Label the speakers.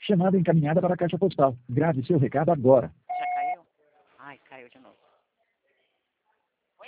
Speaker 1: Chamada encaminhada para a caixa postal. Grave seu recado agora.